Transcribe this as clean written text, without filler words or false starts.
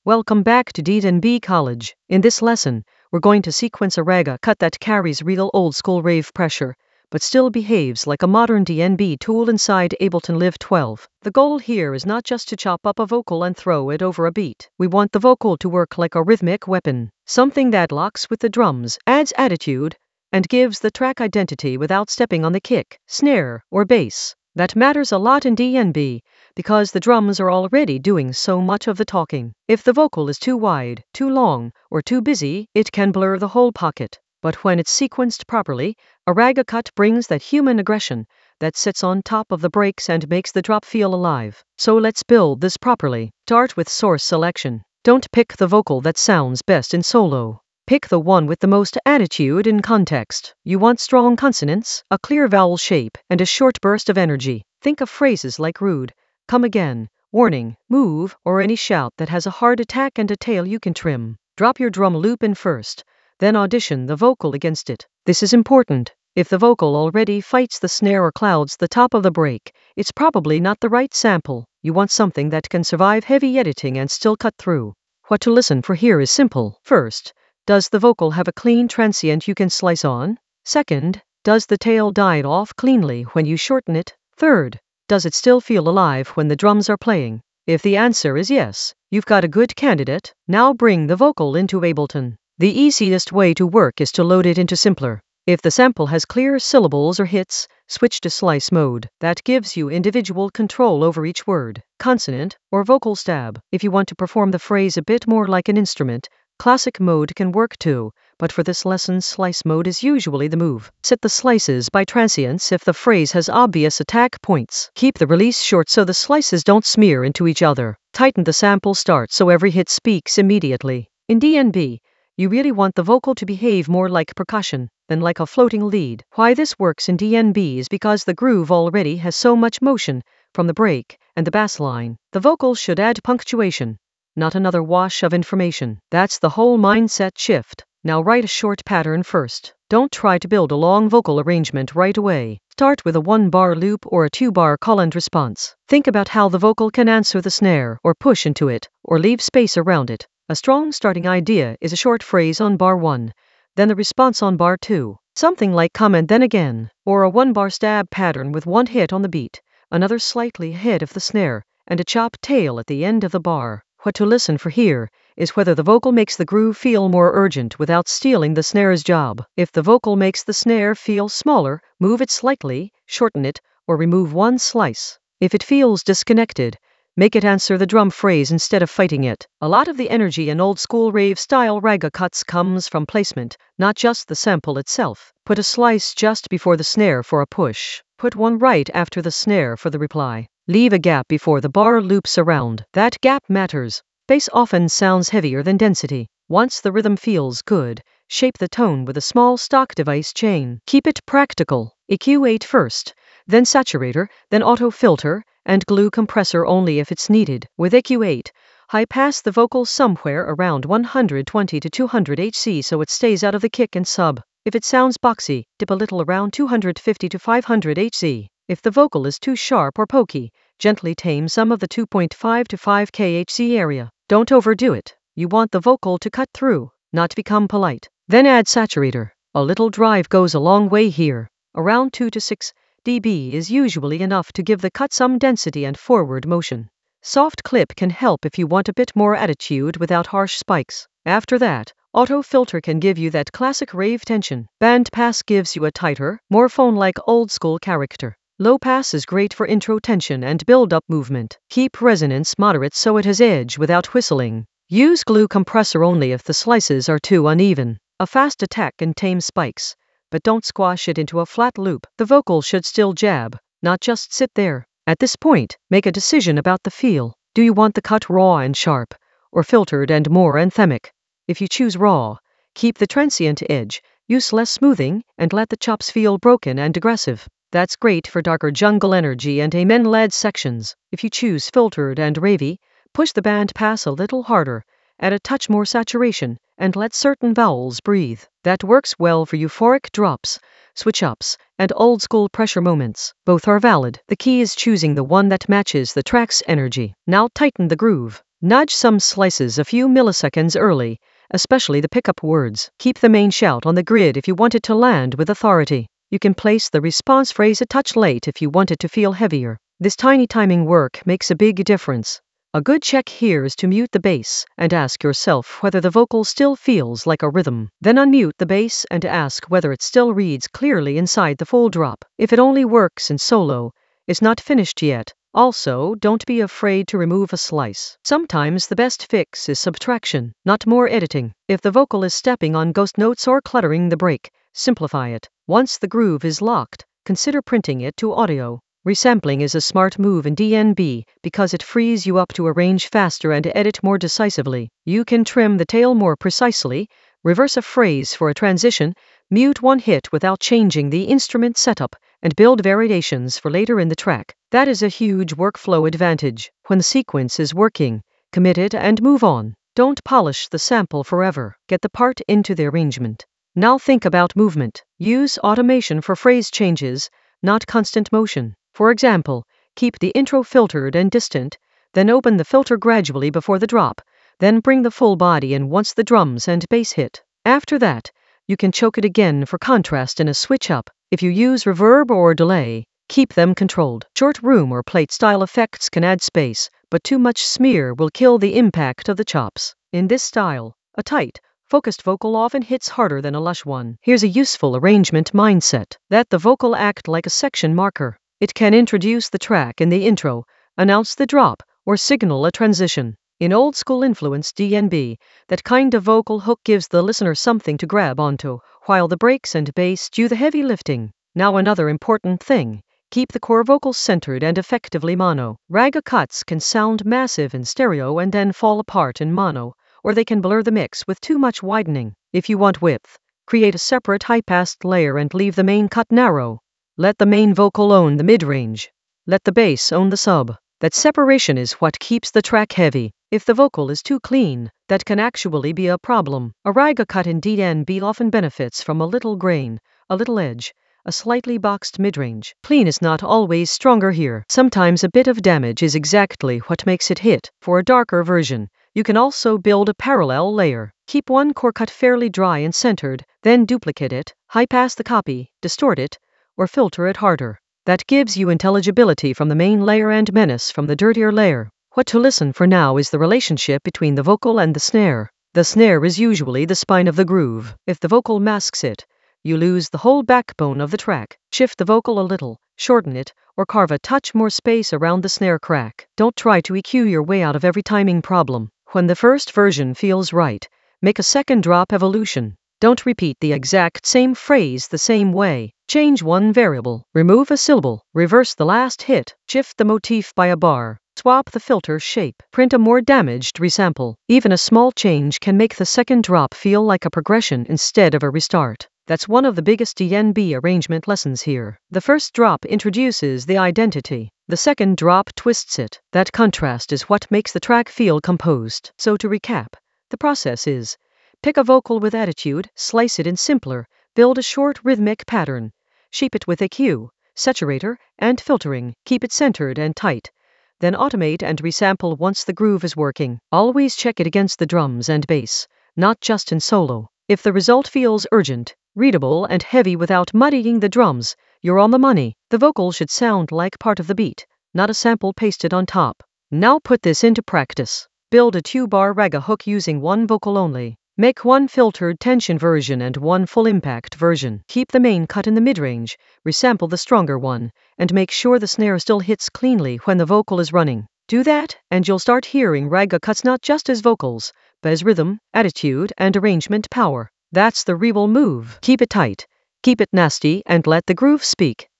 Welcome back to D&B College. In this lesson, we're going to sequence a raga cut that carries real old-school rave pressure, but still behaves like a modern D&B tool inside Ableton Live 12. The goal here is not just to chop up a vocal and throw it over a beat. We want the vocal to work like a rhythmic weapon, something that locks with the drums, adds attitude, and gives the track identity without stepping on the kick, snare, or bass. That matters a lot in D&B, because the drums are already doing so much of the talking. If the vocal is too wide, too long, or too busy, it can blur the whole pocket. But when it's sequenced properly, a raga cut brings that human aggression that sits on top of the breaks and makes the drop feel alive. So let's build this properly. Start with source selection. Don't pick the vocal that sounds best in solo. Pick the one with the most attitude in context. You want strong consonants, a clear vowel shape, and a short burst of energy. Think of phrases like rude, come again, warning, move, or any shout that has a hard attack and a tail you can trim. Drop your drum loop in first, then audition the vocal against it. This is important. If the vocal already fights the snare or clouds the top of the break, it's probably not the right sample. You want something that can survive heavy editing and still cut through. What to listen for here is simple. First, does the vocal have a clean transient you can slice on? Second, does the tail die off cleanly when you shorten it? Third, does it still feel alive when the drums are playing? If the answer is yes, you've got a good candidate. Now bring the vocal into Ableton. The easiest way to work is to load it into Simpler. If the sample has clear syllables or hits, switch to slice mode. That gives you individual control over each word, consonant, or vocal stab. If you want to perform the phrase a bit more like an instrument, classic mode can work too, but for this lesson slice mode is usually the move. Set the slices by transients if the phrase has obvious attack points. Keep the release short so the slices don't smear into each other. Tighten the sample start so every hit speaks immediately. In D&B, you really want the vocal to behave more like percussion than like a floating lead. Why this works in D&B is because the groove already has so much motion from the break and the bass line. The vocal should add punctuation, not another wash of information. That's the whole mindset shift. Now write a short pattern first. Don't try to build a long vocal arrangement right away. Start with a 1-bar loop or a 2-bar call and response. Think about how the vocal can answer the snare, or push into it, or leave space around it. A strong starting idea is a short phrase on bar 1, then the response on bar 2. Something like come and then again, or a 1-bar stab pattern with one hit on the beat, another slightly ahead of the snare, and a chop tail at the end of the bar. What to listen for here is whether the vocal makes the groove feel more urgent without stealing the snare's job. If the vocal makes the snare feel smaller, move it slightly, shorten it, or remove one slice. If it feels disconnected, make it answer the drum phrase instead of fighting it. A lot of the energy in old-school rave-style raga cuts comes from placement, not just the sample itself. Put a slice just before the snare for a push. Put one right after the snare for the reply. Leave a gap before the bar loops around. That gap matters. Bass often sounds heavier than density. Once the rhythm feels good, shape the tone with a small stock device chain. Keep it practical. EQ8 first, then saturator, then auto filter, and glue compressor only if it's needed. With EQ8, high pass the vocal somewhere around 120 to 200 Hz so it stays out of the kick and sub. If it sounds boxy, dip a little around 250 to 500 Hz. If the vocal is too sharp or pokey, gently tame some of the 2.5 to 5 kHz area. Don't overdo it. You want the vocal to cut through, not become polite. Then add saturator. A little drive goes a long way here. Around 2 to 6 dB is usually enough to give the cut some density and forward motion. Soft clip can help if you want a bit more attitude without harsh spikes. After that, auto filter can give you that classic rave tension. Band pass gives you a tighter, more phone-like old-school character. Low pass is great for intro tension and build-up movement. Keep resonance moderate so it has edge without whistling. Use glue compressor only if the slices are too uneven. A fast attack can tame spikes, but don't squash it into a flat loop. The vocal should still jab, not just sit there. At this point, make a decision about the feel. Do you want the cut raw and sharp, or filtered and more anthemic? If you choose raw, keep the transient edge, use less smoothing, and let the chops feel broken and aggressive. That's great for darker jungle energy and amen-led sections. If you choose filtered and ravey, push the band pass a little harder, add a touch more saturation, and let certain vowels breathe. That works well for euphoric drops, switch-ups, and old-school pressure moments. Both are valid. The key is choosing the one that matches the track's energy. Now tighten the groove. Nudge some slices a few milliseconds early, especially the pickup words. Keep the main shout on the grid if you want it to land with authority. You can place the response phrase a touch late if you want it to feel heavier. This tiny timing work makes a big difference. A good check here is to mute the bass and ask yourself whether the vocal still feels like a rhythm. Then unmute the bass and ask whether it still reads clearly inside the full drop. If it only works in solo, it's not finished yet. Also, don't be afraid to remove a slice. Sometimes the best fix is subtraction, not more editing. If the vocal is stepping on ghost notes or cluttering the break, simplify it. Once the groove is locked, consider printing it to audio. Resampling is a smart move in DNB because it frees you up to arrange faster and edit more decisively. You can trim the tail more precisely, reverse a phrase for a transition, mute one hit without changing the instrument setup, and build variations for later in the track. That is a huge workflow advantage. When the sequence is working, commit it and move on. Don't polish the sample forever. Get the part into the arrangement. Now think about movement. Use automation for phrase changes, not constant motion. For example, keep the intro filtered and distant, then open the filter gradually before the drop, then bring the full body in once the drums and bass hit. After that, you can choke it again for contrast in a switch up. If you use reverb or delay, keep them controlled. Short room or plate style effects can add space, but too much smear will kill the impact of the chops. In this style, a tight, focused vocal often hits harder than a lush one. Here's a useful arrangement mindset. Let the vocal act like a section marker. It can introduce the track in the intro, announce the drop, or signal a transition. In old school influenced DNB, that kind of vocal hook gives the listener something to grab onto, while the breaks and bass do the heavy lifting. Now another important thing. Keep the core vocals centered and effectively mono. Raga cuts can sound massive in stereo and then fall apart in mono, or they can blur the mix with too much widening. If you want width, create a separate high-pass layer and leave the main cut narrow. Let the main vocal own the mid-range. Let the bass own the sub. That separation is what keeps the track heavy. If the vocal is too clean, that can actually be a problem. A raga cut in DNB often benefits from a little grain, a little edge, a slightly boxed mid-range. Clean is not always stronger here. Sometimes a bit of damage is exactly what makes it hit. For a darker version, you can also build a parallel layer. Keep one core cut fairly dry and centered, then duplicate it, high-pass the copy, distort it, or filter it harder. That gives you intelligibility from the main layer and menace from the dirtier layer. What to listen for now is the relationship between the vocal and the snare. The snare is usually the spine of the groove. If the vocal masks it, you lose the whole backbone of the track. Shift the vocal a little, shorten it, or carve a touch more space around the snare crack. Don't try to EQ your way out of every timing problem. When the first version feels right, make a second drop evolution. Don't repeat the exact same phrase the same way. Change one variable, remove a syllable, reverse the last hit, shift the motif by a bar, swap the filter shape, print a more damaged resample. Even a small change can make the second drop feel like a progression instead of a restart. That's one of the biggest DNB arrangement lessons here. The first drop introduces the identity. The second drop twists it. That contrast is what makes the track feel composed. So to recap, the process is: pick a vocal with attitude, slice it in simpler, build a short rhythmic pattern, shape it with EQ, saturator, and filtering, keep it centered and tight. Then automate and resample once the groove is working. Always check it against the drums and bass, not just in solo. If the result feels urgent, readable, and heavy without muddying the drums, you're on the money. The vocal should sound like part of the beat, not a sample pasted on top. Now put this into practice. Build a 2-bar raga hook using one vocal only. Make one filtered tension version and one full impact version. Keep the main cut in the mid-range, resample the stronger one, and make sure the snare still hits cleanly when the vocal is running. Do that, and you'll start hearing raga cuts not just as vocals, but as rhythm, attitude, and arrangement power. That's the rebel move. Keep it tight, keep it nasty, and let the groove speak.